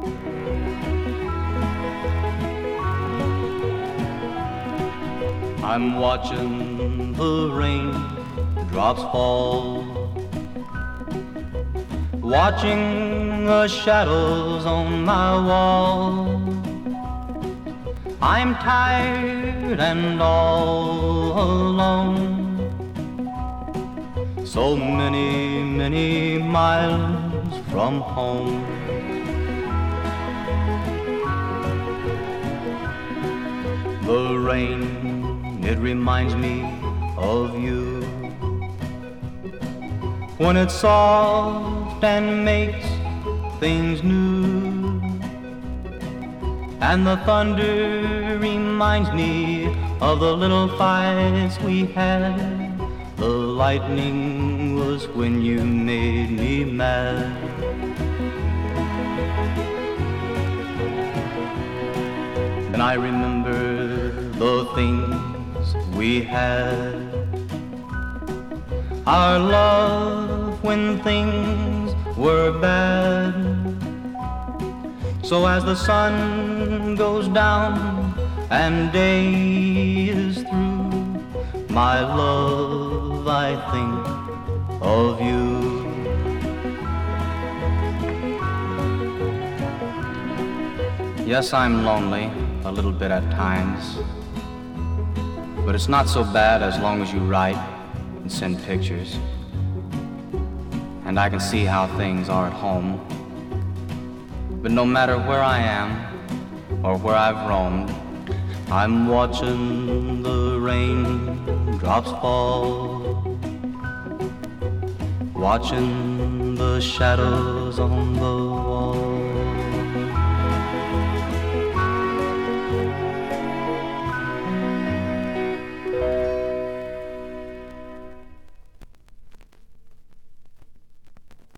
I'm watching the rain drops fall, watching the shadows on my wall. I'm tired and all alone, so many, many miles from home. The rain, it reminds me of you, when it's soft and makes things new, and the thunder reminds me of the little fights we had. The lightning was when you made me mad. And I remember the things we had, our love when things were bad. So as the sun goes down and day is through, my love, I think of you. Yes, I'm lonely, a little bit at times, but it's not so bad as long as you write and send pictures, and I can see how things are at home. But no matter where I am or where I've roamed, I'm watching the raindrops fall, watching the shadows on the wall.